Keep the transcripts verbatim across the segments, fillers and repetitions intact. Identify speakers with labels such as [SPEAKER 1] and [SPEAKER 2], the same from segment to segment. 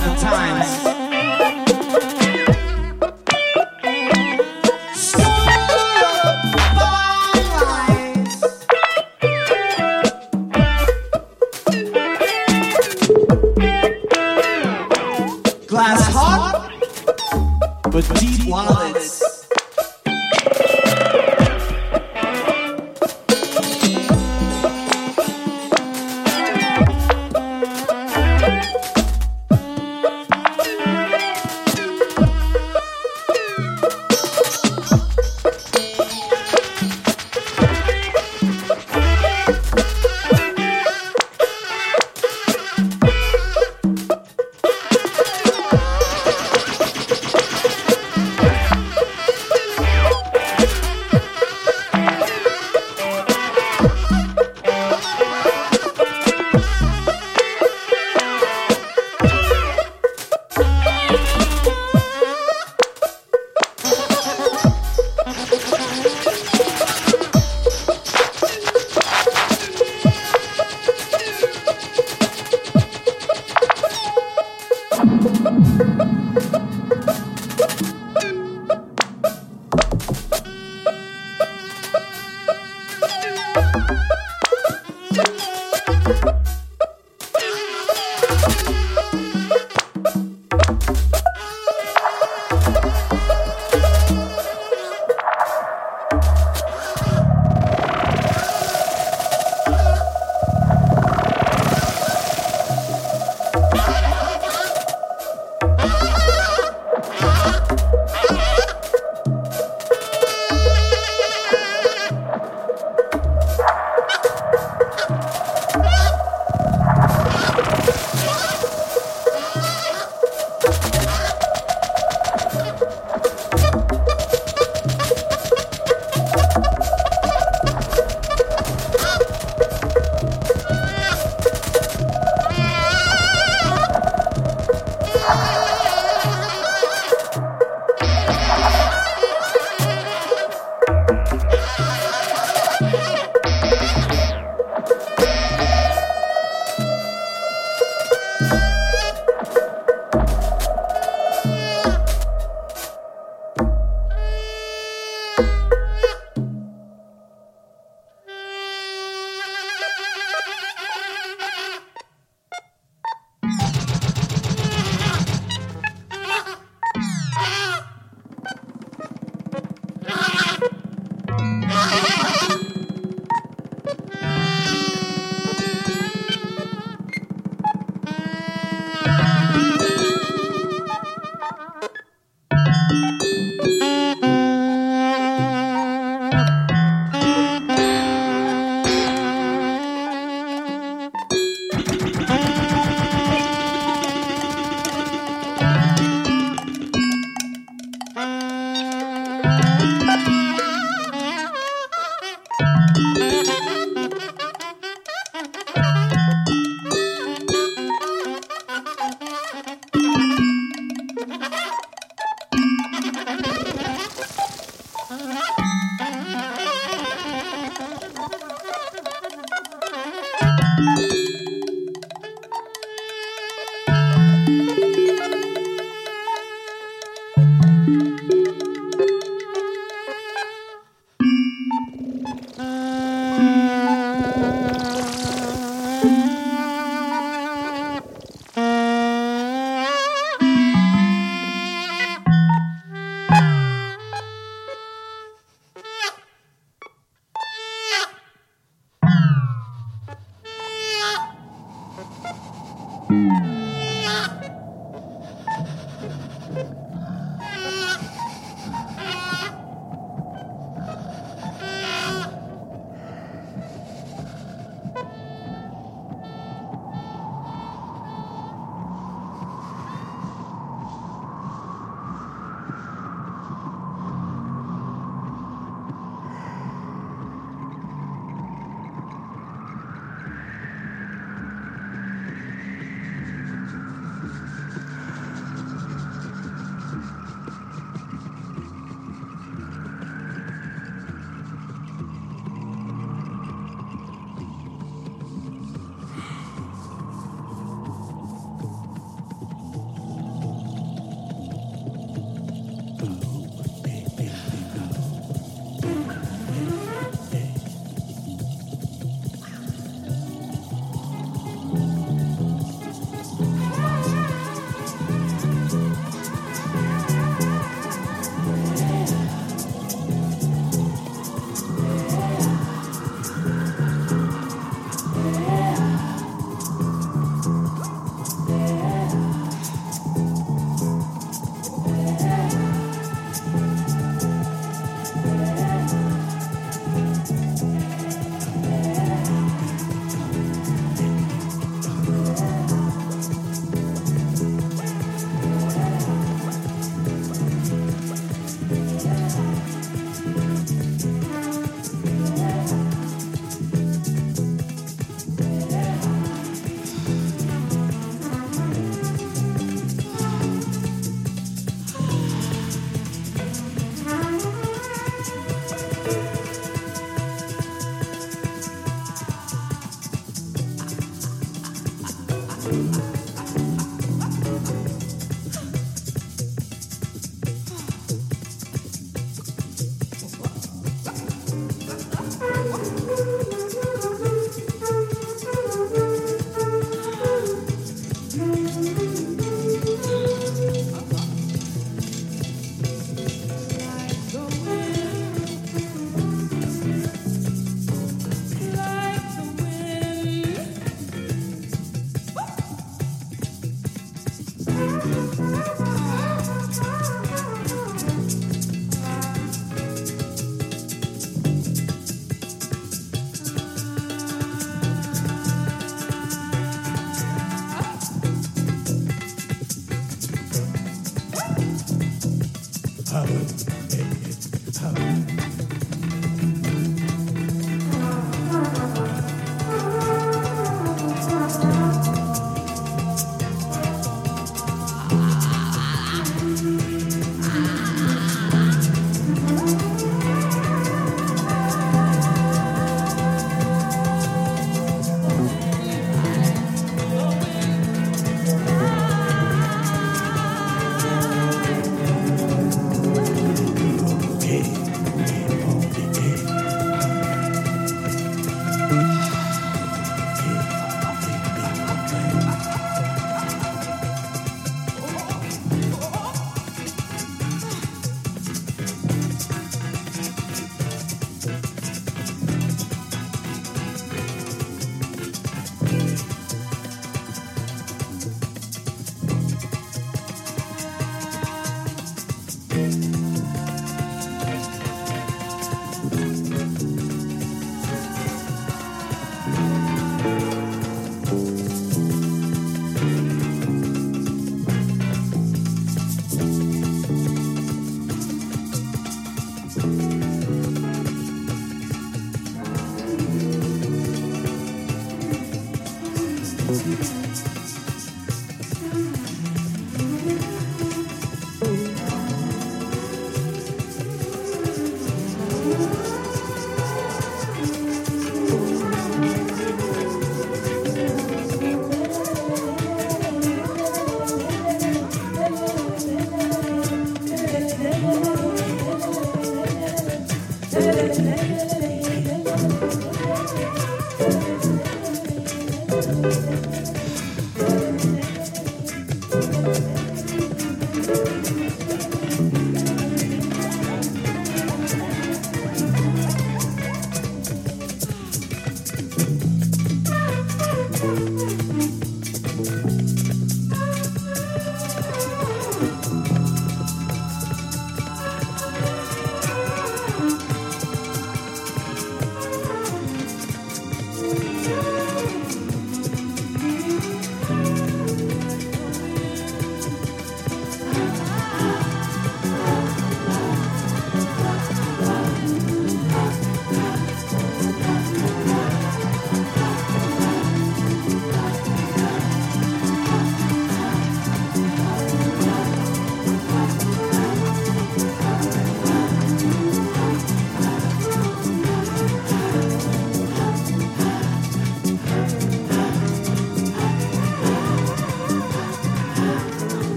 [SPEAKER 1] modern times. Glass hot, but deep wallets.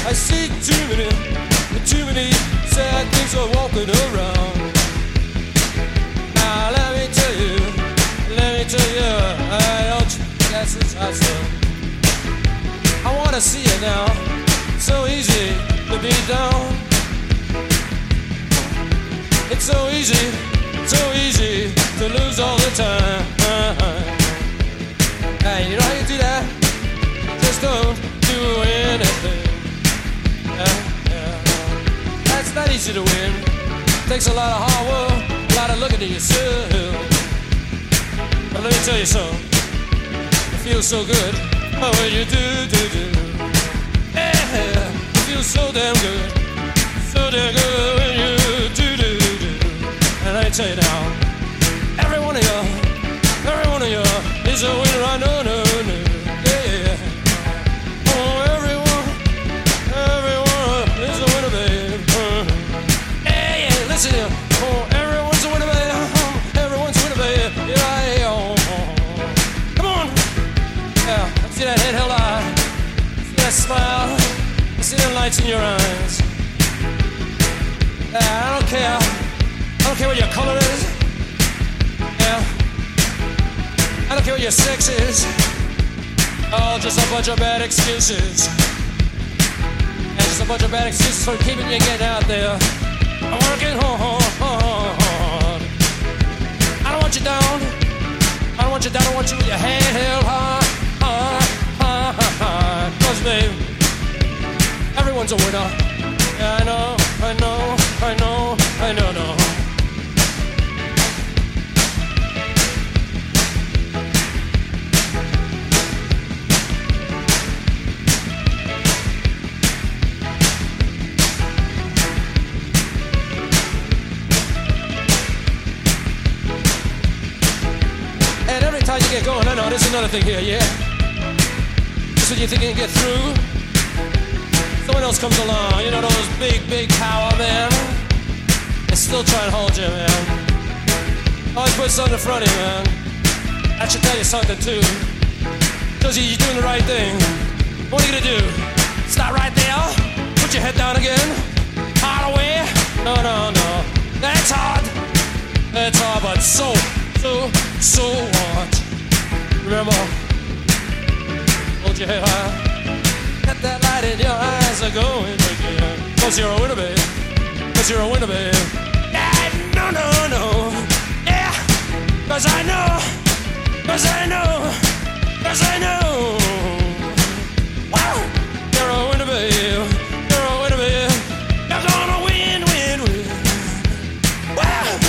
[SPEAKER 2] I see too many, too many sad things are walking around. Now let me tell you, let me tell you, I don't guess it's awesome. I wanna see it now. So easy to be down. It's so easy, so easy to lose all the time. Hey, you know how you do that? Just don't do anything. Yeah, yeah. That's not easy to win. Takes a lot of hard work, a lot of looking at yourself. But let me tell you something. It feels so good. Oh, when you do, do, do. Yeah, it feels so damn good. So damn good when you do, do, do. And let me tell you now, every one of you, every one of you is a winner. I know, no, no. Yeah, yeah. Oh, everyone, everyone is a winner, babe. Uh-huh. Yeah, yeah, listen here. Oh, everyone's a winner, babe. Everyone's a winner, babe. Yeah, yeah. Oh, oh. Come on. Yeah, I see that head held high. See that smile. I see the lights in your eyes. Yeah, I don't care. I don't care what your color is. Yeah. I don't care what your sex is. Oh, just a bunch of bad excuses. And just a bunch of bad excuses for keeping you getting out there. I'm working hard. I don't want you down. I don't want you down. I want you with your head held high, high, high, high. Cause babe, everyone's a winner. Yeah, I know, I know, I know, I know, no. And every time you get going, I know there's another thing here, yeah. Just when you think you can get through, someone else comes along, you know those big, big power men. They still try and hold you, man. Always put something in front of you, man. That should tell you something too. Tells you you're doing the right thing. What are you gonna do? Stop right there? Put your head down again? Hard away? No, no, no. That's hard. That's hard, but so, so, so what? Remember, hold your head high. Got that light in your eyes are going again. Cause you're a winner, babe. Cause you're a winner, babe. Yeah, no, no, no. Yeah, cause I know. Cause I know. Cause I know. Wow, you're a winner, babe. You're a winner, babe. You're gonna win, win, win. Wow.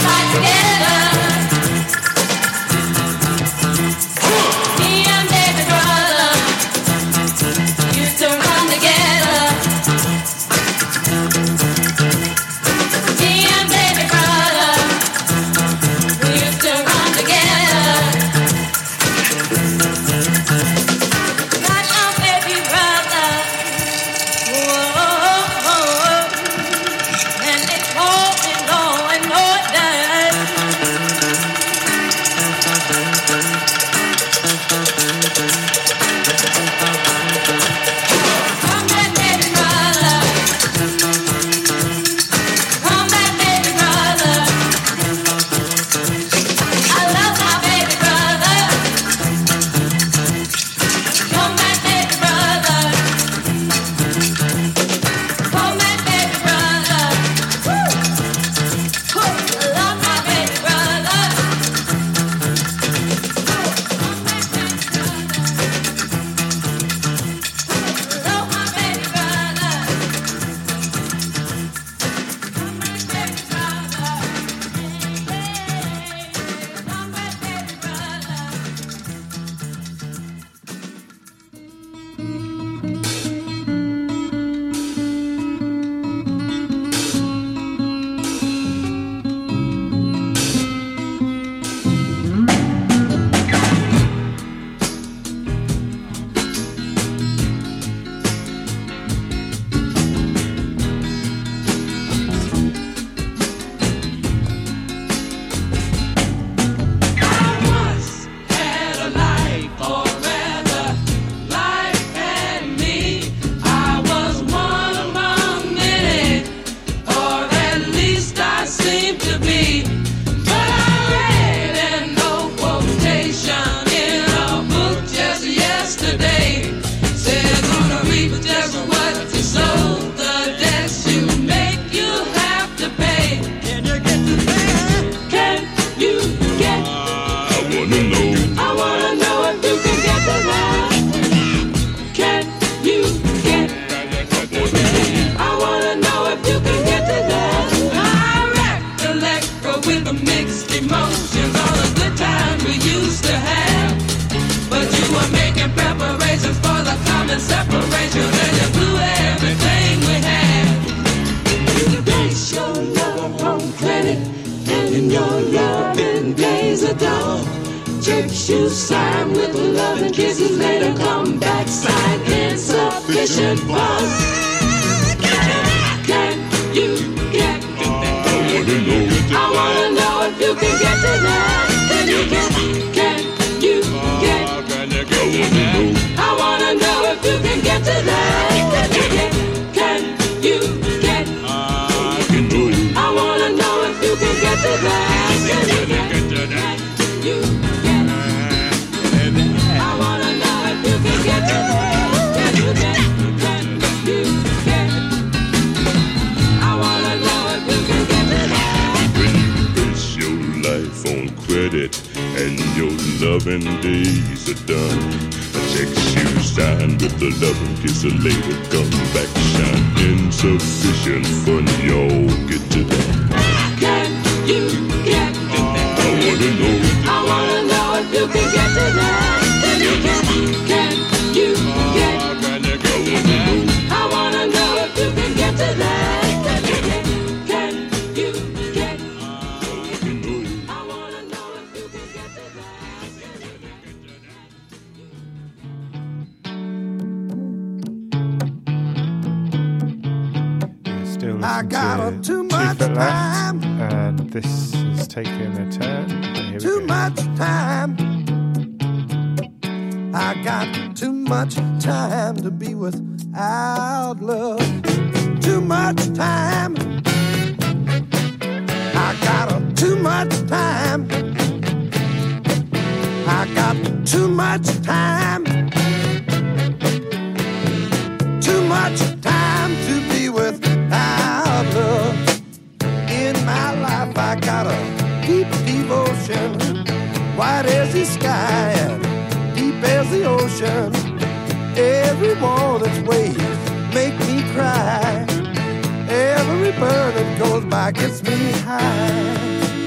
[SPEAKER 3] Every bird that goes by gets me high.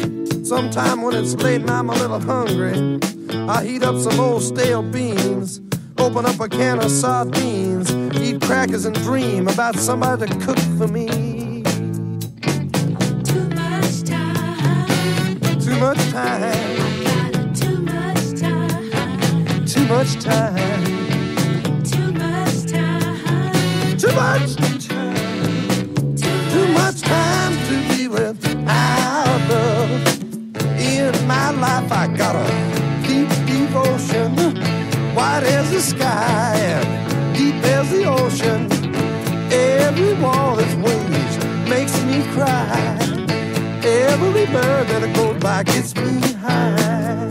[SPEAKER 3] Sometime when it's late and I'm a little hungry, I heat up some old stale beans, open up a can of sardines, eat crackers and dream about somebody to cook for me.
[SPEAKER 4] Too much time.
[SPEAKER 3] Too much time.
[SPEAKER 4] I got too much time.
[SPEAKER 3] Too much time.
[SPEAKER 4] Too much time.
[SPEAKER 3] Too much time. Too much time to be without love. In my life I got a deep devotion, wide as the sky and deep as the ocean. Every wall that's waves makes me cry. Every bird that goes by gets me high.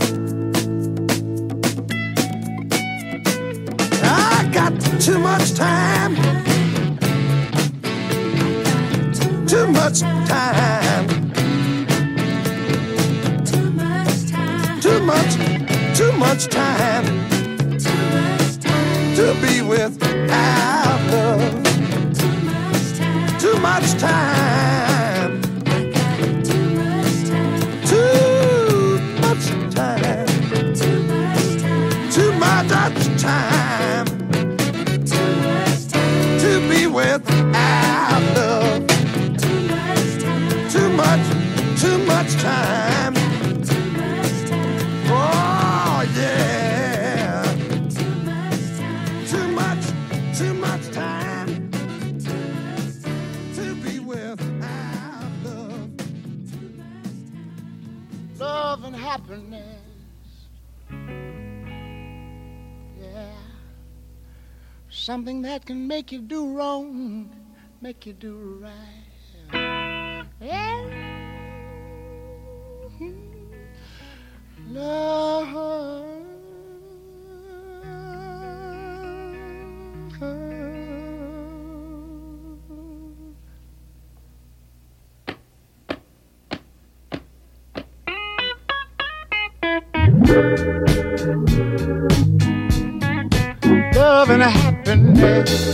[SPEAKER 3] I got too much time. Too much time.
[SPEAKER 4] Too much time.
[SPEAKER 3] Too much, too much time.
[SPEAKER 4] Too much time.
[SPEAKER 3] To be without love.
[SPEAKER 4] Too much time.
[SPEAKER 3] Too much time.
[SPEAKER 4] I got too much time.
[SPEAKER 3] Too much time.
[SPEAKER 4] Too much time.
[SPEAKER 3] Too much time.
[SPEAKER 4] Too much time.
[SPEAKER 3] To be without love.
[SPEAKER 4] Too much time.
[SPEAKER 3] Too much, too much time.
[SPEAKER 4] Too much time.
[SPEAKER 3] Oh yeah.
[SPEAKER 4] Too much time.
[SPEAKER 3] Too much, too much time.
[SPEAKER 4] Too much time.
[SPEAKER 3] To be without love.
[SPEAKER 5] Love and happiness. Yeah. Something that can make you do wrong, make you do right. Yeah. Love. Love and happiness.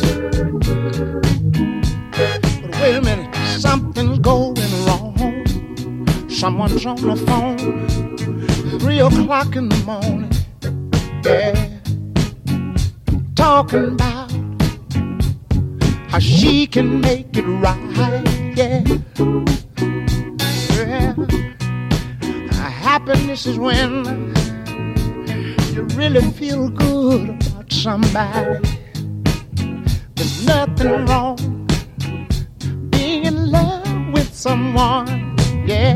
[SPEAKER 5] But wait a minute, something's going wrong. Someone's on the phone, three o'clock in the morning. Yeah, talking about how she can make it right. Yeah, yeah. Happiness is when you really feel good about somebody. There's nothing wrong being in love with someone, yeah.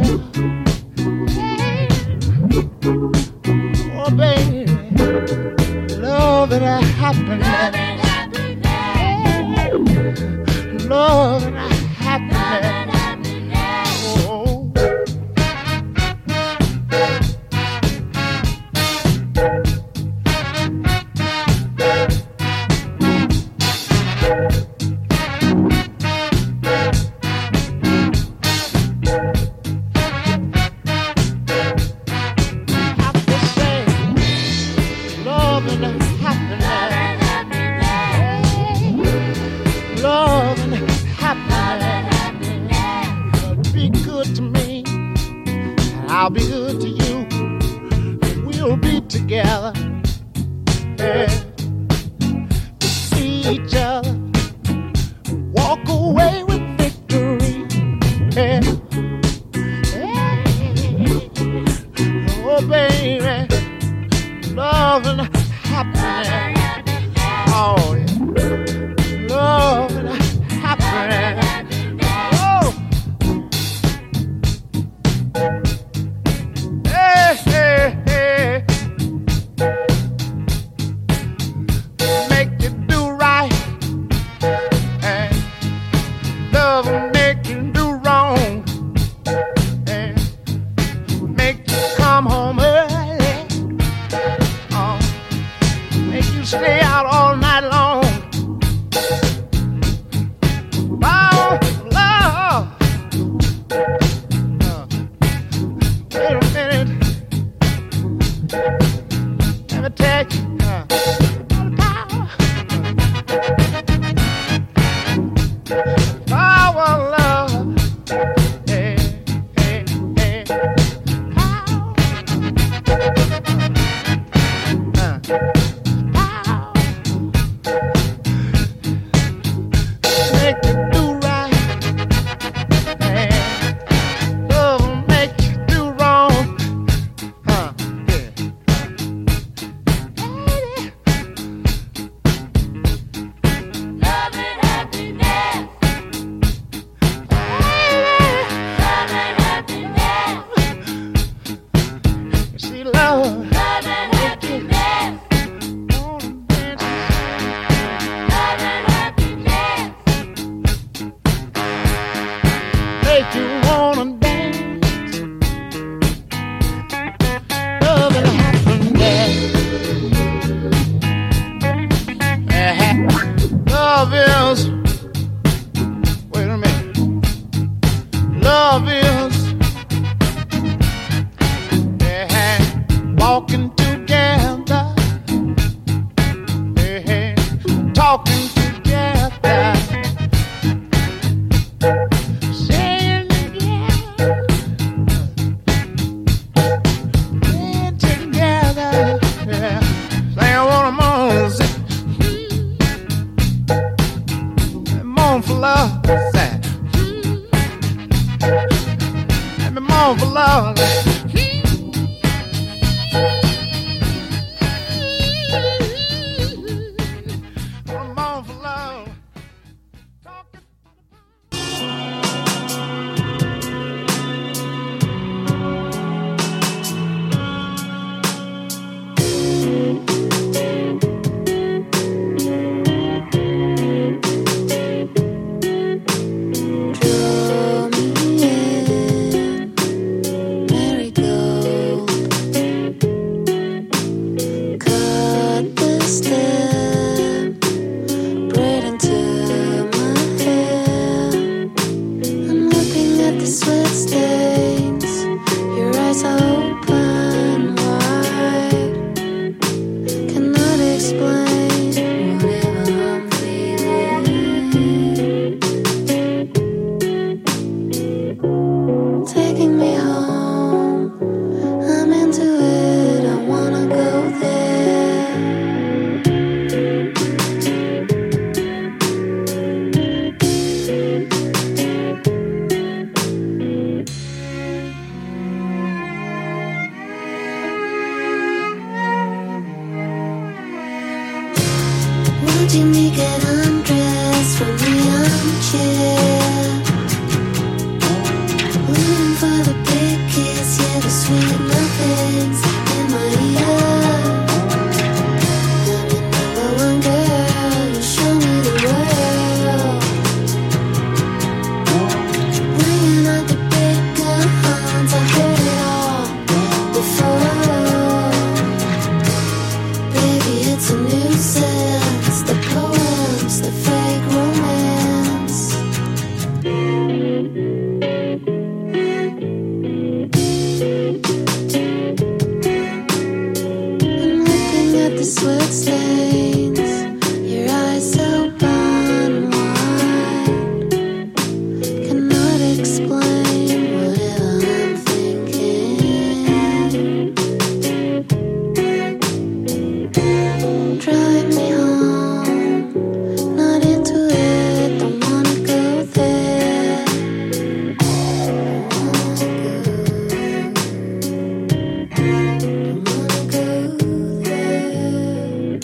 [SPEAKER 5] Oh, baby, love and a happiness. Love and a happiness. Oh. I'll be good to you. We'll be together. Yeah. To see each other. Walk away with victory. Yeah. Yeah. Oh, baby. Love and happiness. Oh, yeah. Love and happiness. Stay out all night long. Oh, love. Uh, wait a minute. Let me tell you. Uh, power, love. Hey, hey, hey. darling. I'm on for love.
[SPEAKER 6] Watching me get undressed from the armchair, waiting for the big kiss, yeah, the sweet nothings in my ear. I'm your number one girl, you show me the world. Bringing out the big guns, I heard it all before. Baby, it's a nuisance, the poems, the fake romance. I'm looking at the sweat stains, your eyes open wide. Cannot explain whatever I'm thinking. Drive me home, not into it, don't wanna go there. Don't wanna go, don't wanna go there.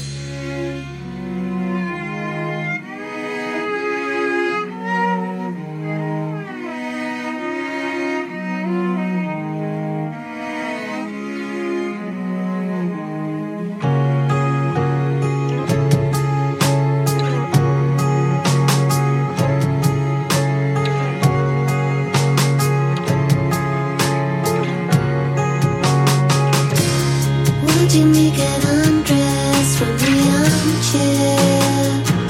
[SPEAKER 6] Watching me get undressed from the armchair,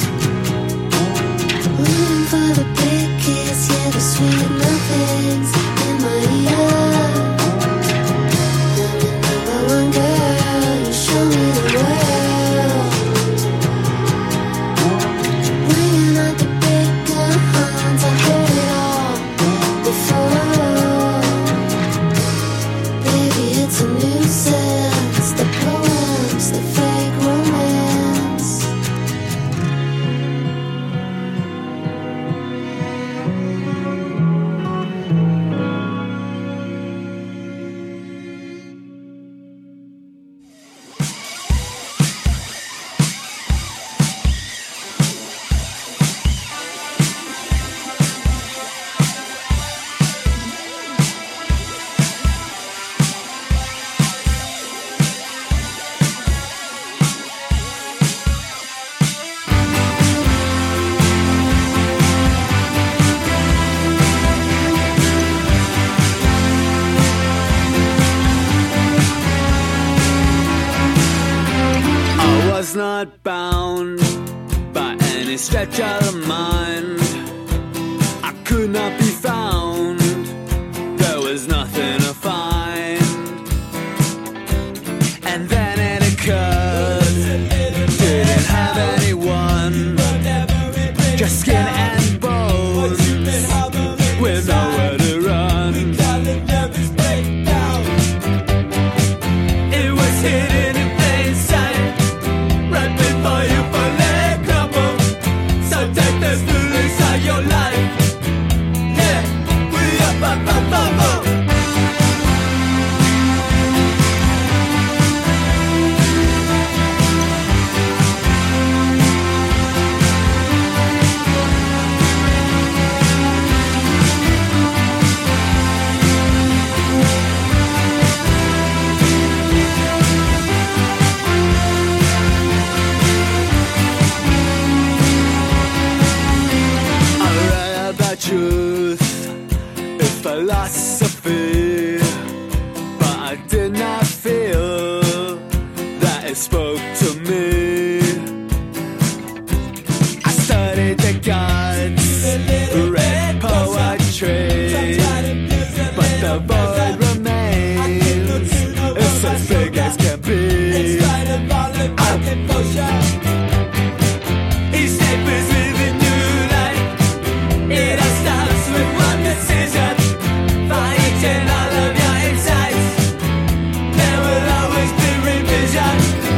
[SPEAKER 6] waiting for the big kiss, yeah, the sweet nothings in my ear. I'm your number one girl, you show me the world. Bringing out the big guns, I heard it all before. Baby, it's a nuisance, the poems, the fake romance.
[SPEAKER 7] I was not bound by any stretch of the mind. I could not be found. There was nothing to find. And then it occurred. Didn't have anyone. Just skin and bones. With nowhere to run. It was hidden in plain sight. Right before you fully crumble. So take this fool inside your life. I did not feel that it spoke to me. I studied the gods, read poetry, but the void remains. It's as big as can be. Each step is with a new life. It all starts with one decision. For each and all of your insights, there will always be revision.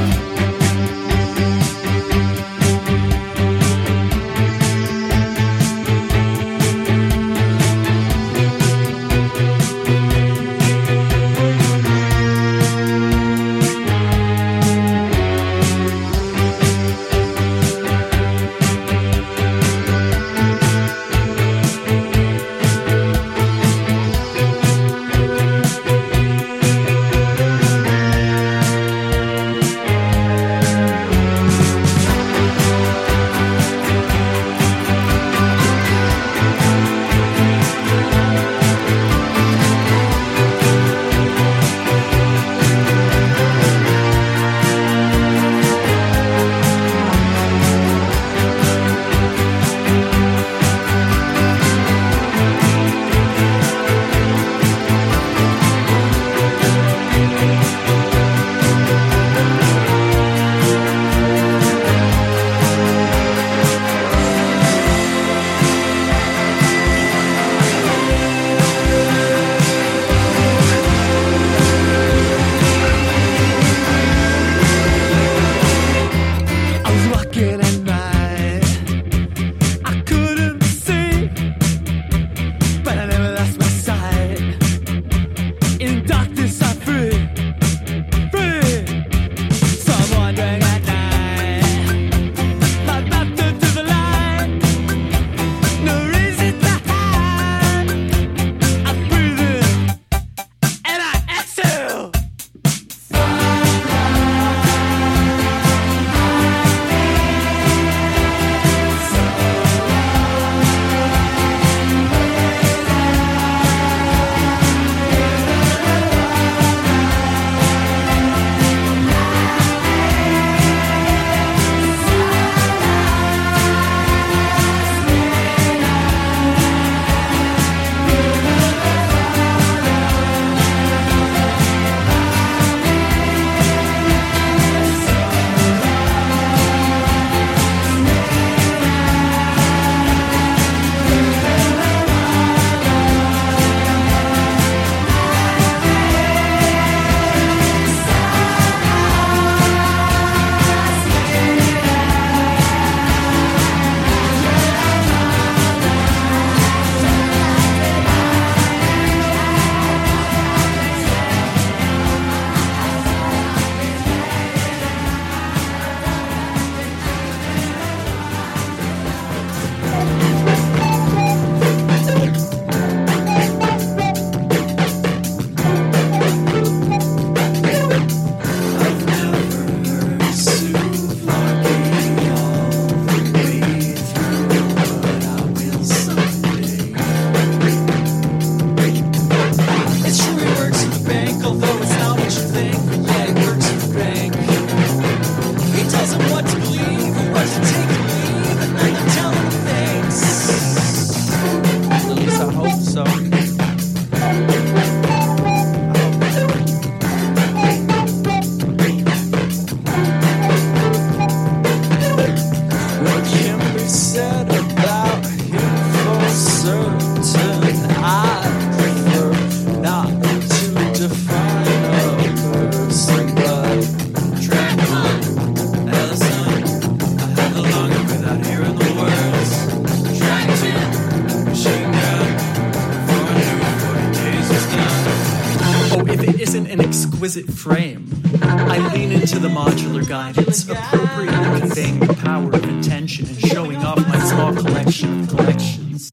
[SPEAKER 8] exquisite frame. I lean into the modular guidance, appropriately conveying the power of intention and showing off my small collection of collections.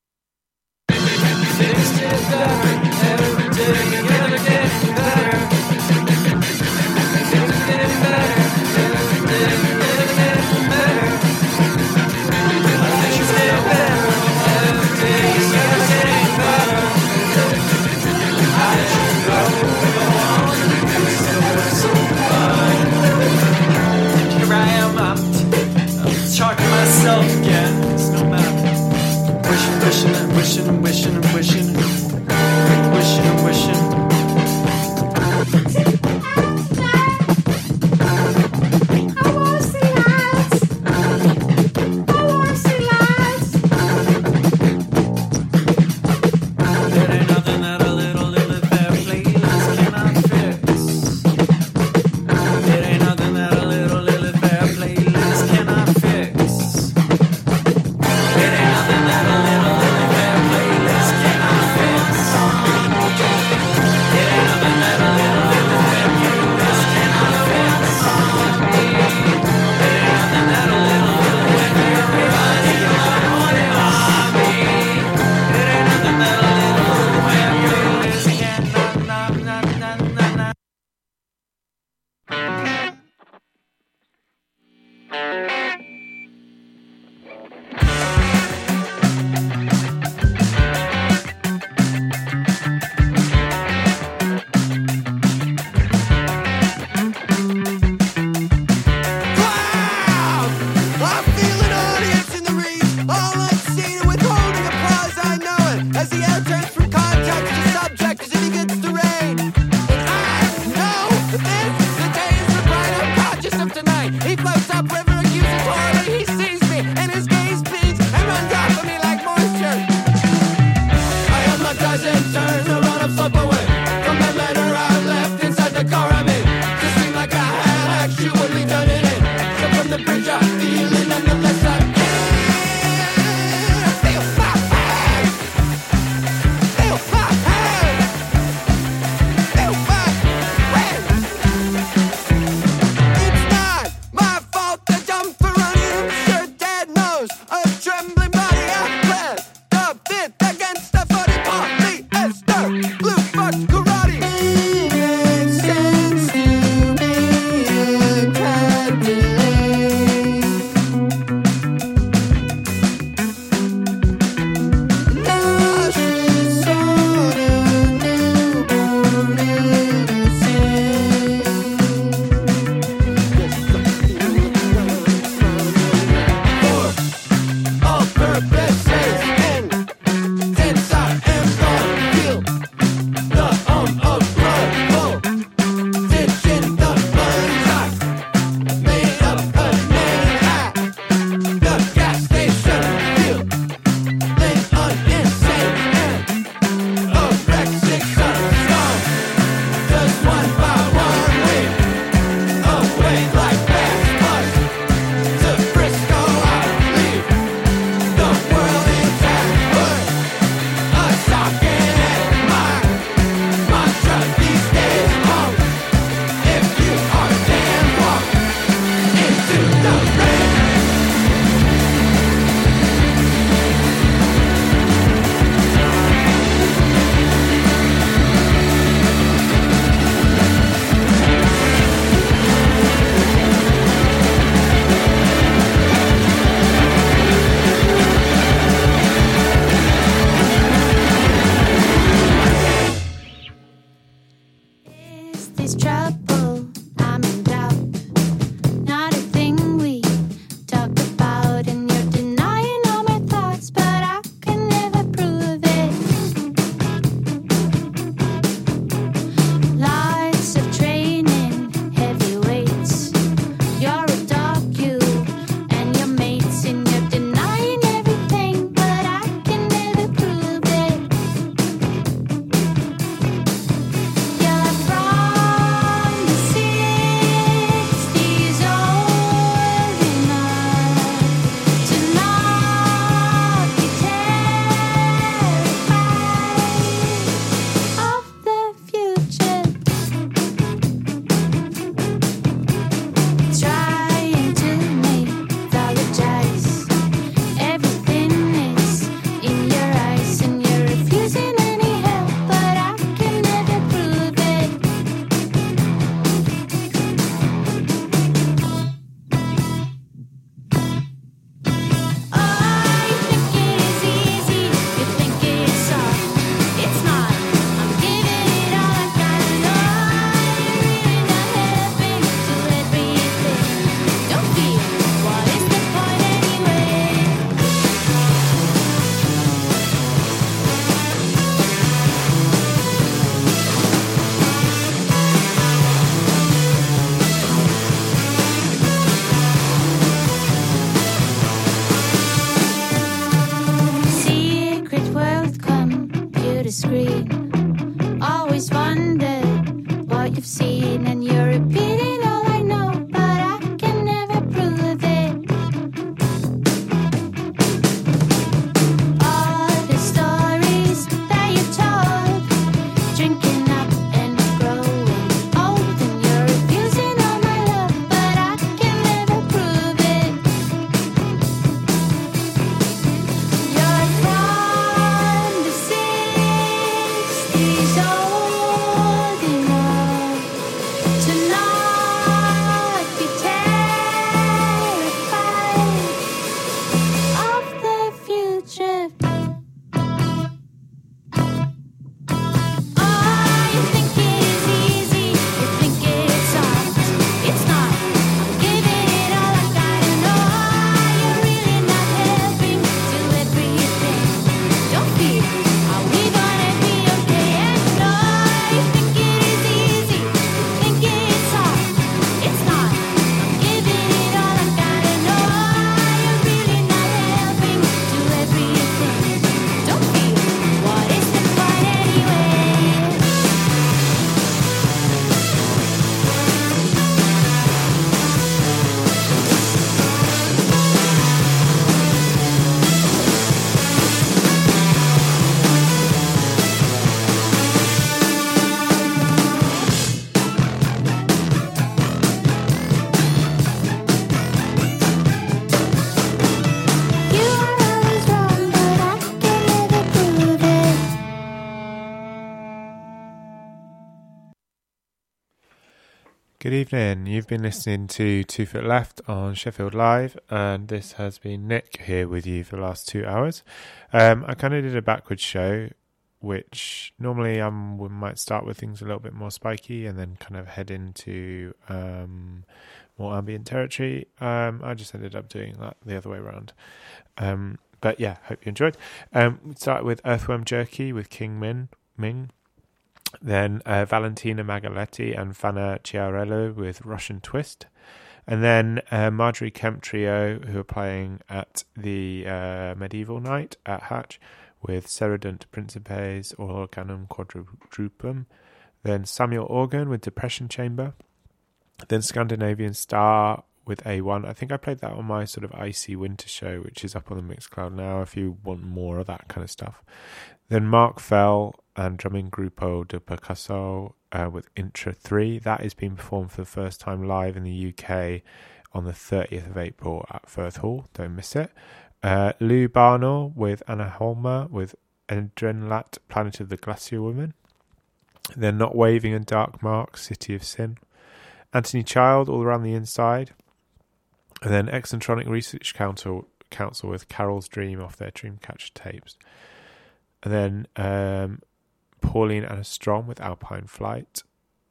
[SPEAKER 2] I
[SPEAKER 6] Is this trouble? I'm in doubt. Not a thing we talk about, and you're denying all my thoughts, but I can never prove it. Lots of training, heavy weights. You're a dog, you and your mates, and you're denying everything, but I can never prove it. You're from the sixties, old enough to not be terrified of the future. Trying to mythologize. Everything is in your eyes, and you're refusing any help, but I can never prove it. Oh, you think it is easy, you think it's soft. It's not. I'm giving it all I got, and oh, you're really not helping to everything. Don't feel. What is the point anyway? Secret world, computer screen. Always wondered what you've seen, and you're repeating all I know, but I can never prove it. All the stories that you told, drinking up and growing old, and you're refusing all my love, but I can never prove it. You're from the sixties, old enough to not be terrified of the future. Oh, you think it is easy, you think it's soft. It's not. I'm giving it all I got, and oh, you're really not helping to everything. Don't feel. Are we gonna be okay? And no, you think it is easy, you think it's soft. It's not. I'm giving it all I got, and oh, you're really not helping to everything. Don't feel. What is the point anyway? You are always wrong, but I can never prove it.
[SPEAKER 9] Good evening. You've been listening to Two Foot Left on Sheffield Live, and this has been Nick here with you for the last two hours. Um, I kind of did a backwards show, which normally um, we might start with things a little bit more spiky and then kind of head into um, more ambient territory. Um, I just ended up doing that the other way around. Um, but yeah, hope you enjoyed. Um, we started with Earthworm Jerky with King Min Ming. Then uh, Valentina Magaletti and Fana Chiarello with Russian Twist. And then uh, Marjorie Kemp Trio, who are playing at the uh, Medieval Night at Hatch with Serodent Principes Organum Quadruplum. Then Samuel Organ with Depression Chamber. Then Scandinavian Star with A one. I think I played that on my sort of icy winter show, which is up on the Mixcloud now if you want more of that kind of stuff. Then Mark Fell and drumming Grupo de Picasso uh, with Intra three. That is being performed for the first time live in the U K on the thirtieth of April at Firth Hall. Don't miss it. Uh, Lou Barnell with Anna Holmer with Endrenlat, Planet of the Glacier Woman. Then Not Waving and Dark Mark, City of Sin. Anthony Child, All Around the Inside. And then Excentronic Research Council, Council with Carol's Dream off their Dreamcatcher tapes. And then um, Pauline Anna Strom with Alpine Flight.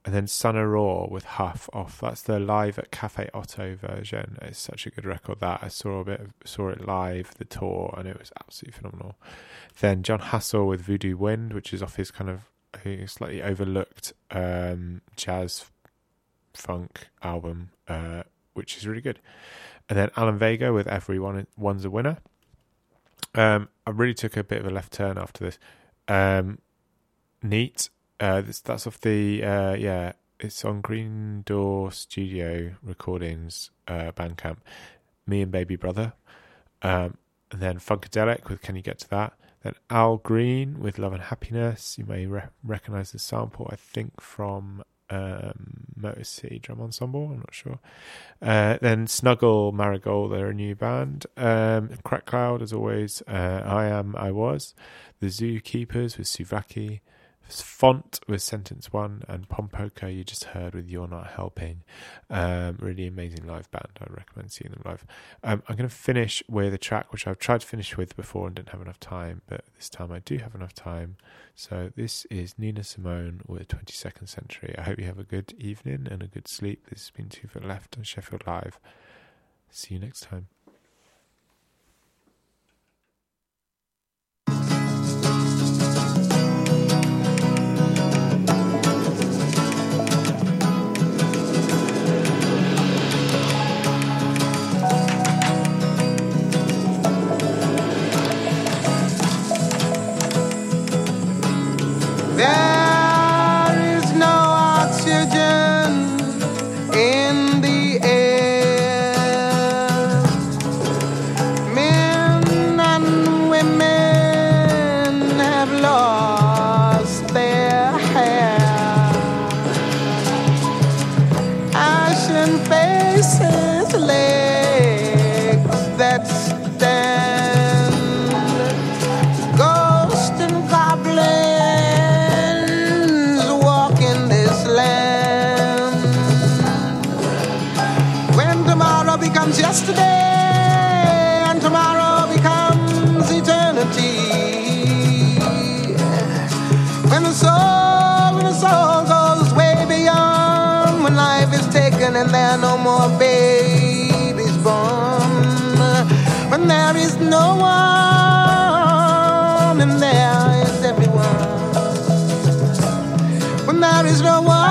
[SPEAKER 9] and then Sun Aurora with Huff off. That's the live at Cafe Otto version. It's such a good record that I saw a bit of, saw it live, the tour, and it was absolutely phenomenal. Then John Hassel with Voodoo Wind, which is off his kind of I think slightly overlooked um, jazz funk album, uh, which is really good. And then Alan Vega with Everyone One's a Winner. Um, I really took a bit of a left turn after this. Um, Neat. Uh, this, that's off the, uh, yeah, it's on Green Door Studio Recordings, uh, Bandcamp. Me and Baby Brother. Um, and then Funkadelic with Can You Get to That? Then Al Green with Love and Happiness. You may re- recognise the sample, I think, from um, Motor City Drum Ensemble. I'm not sure. Uh, then Snuggle Marigold, they're a new band. Um, Crack Cloud, as always. Uh, I Am, I Was. The Zookeepers with Suvaki. Font with Sentence One, and Pompoco you just heard with You're Not Helping. Um, really amazing live band. I recommend seeing them live. Um, I'm going to finish with a track which I've tried to finish with before and didn't have enough time, but this time I do have enough time. So this is Nina Simone with twenty-second Century. I hope you have a good evening and a good sleep. This has been Two Foot Left on Sheffield Live. See you next time.
[SPEAKER 3] There is no oxygen in the air. Men and women have lost their hair. Ashen faces, legs that stand, ghosts and goblins becomes yesterday and tomorrow becomes eternity. When the soul, when the soul goes way beyond, when life is taken and there are no more babies born, when there is no one and there is everyone, when there is no one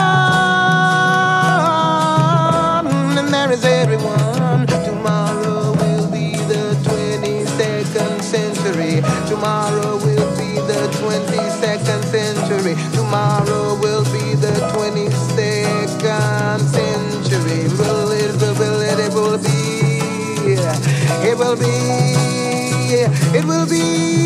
[SPEAKER 3] and there is everyone. Tomorrow will be the twenty-second century. Tomorrow will be the twenty-second century. Tomorrow will be the twenty-second century. Will it, will it, it will be. It will be. It will be.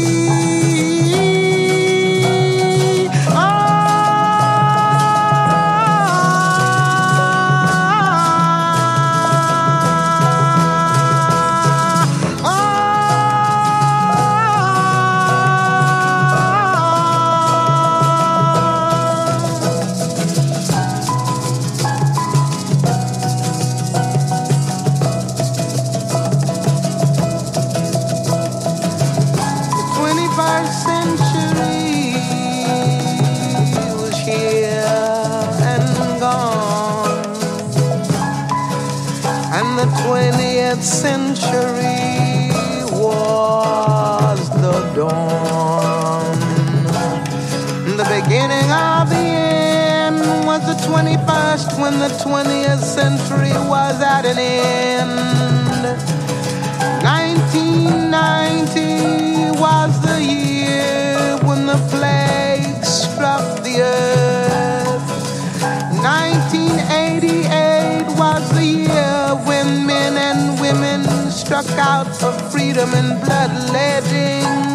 [SPEAKER 3] twentieth century was the dawn. The beginning of the end was the twenty-first, when the twentieth century was at an end. nineteen ninety was the year when the plague struck the earth. nineteen eighty-eight was the year when men and women struck out for freedom, and bloodletting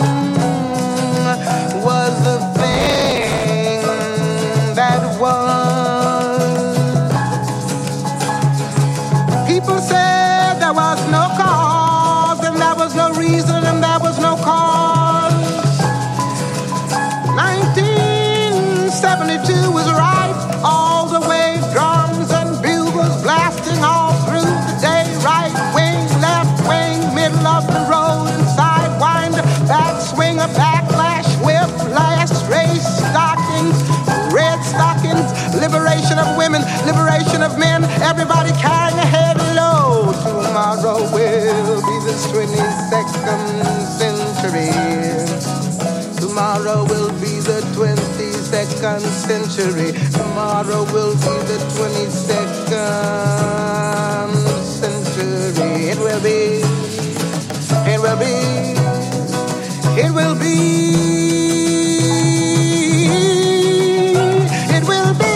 [SPEAKER 3] was the thing that was. People said there was no cause, and there was no reason, and there was no cause. nineteen seventy-two was right all the way, drums and bugles blasting all through the day. Right wing, left wing, middle of the road, and sidewinder
[SPEAKER 5] of women, liberation of men, everybody carrying a head low. Tomorrow will be the twenty-second century. Tomorrow will be the twenty-second century. Tomorrow will be the twenty-second century. It will be, it will be, it will be, it will be.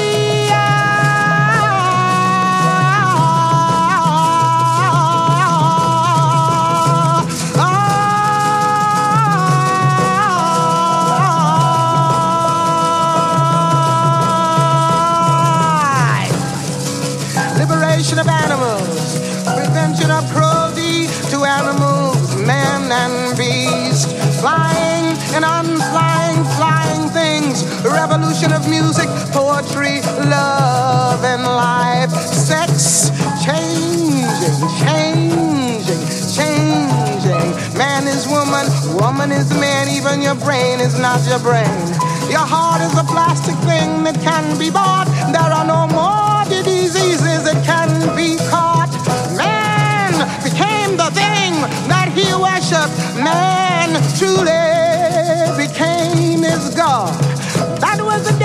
[SPEAKER 5] Of animals, prevention of cruelty to animals, man and beast, flying and unflying, flying things, revolution of music, poetry, love and life, sex, changing, changing, changing. Man is woman, woman is man, even your brain is not your brain. Your heart is a plastic thing that can be bought. There are no more diseases that can be caught. Man became the thing that he worshipped. Man truly became his God. That was the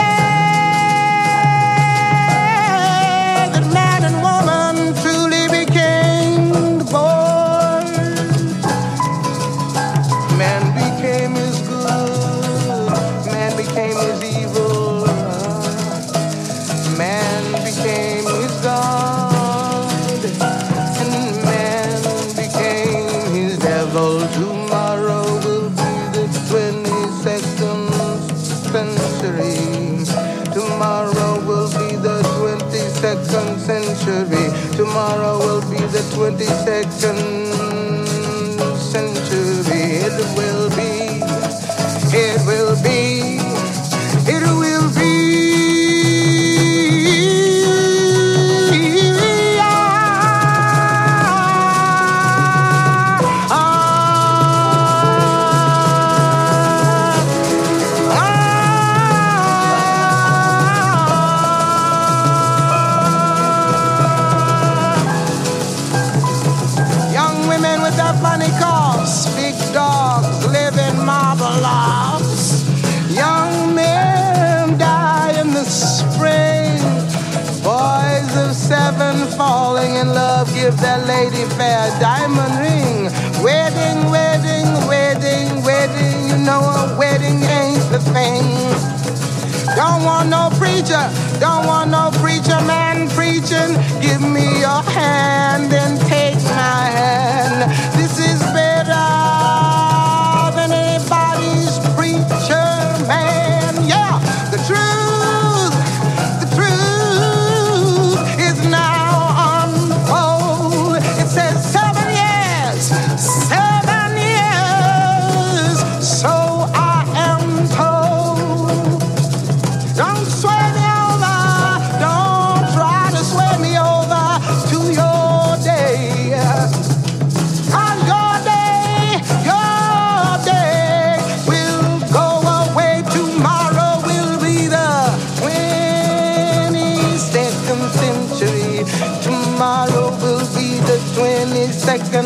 [SPEAKER 5] day that man and woman truly became born. Man became his good. Man became his evil. Man became his God, and man became his devil. Tomorrow will be the twenty-second century. Tomorrow will be the twenty-second century. Tomorrow will be the twenty-second century. It will be, it will be, it will be. Falling in love, give their lady fair diamond ring. Wedding, wedding, wedding, wedding. You know a wedding ain't the thing. Don't want no preacher, don't want no preacher man preaching. Give me your hand and take my hand. This is better than anybody's preacher man. Yeah, the truth, the truth is now. Seven years, seven years, so I am told. Don't sway me over, don't try to sway me over to your day. On your day, your day will go away. Tomorrow will be the twenty-second century. Tomorrow will be the twenty-second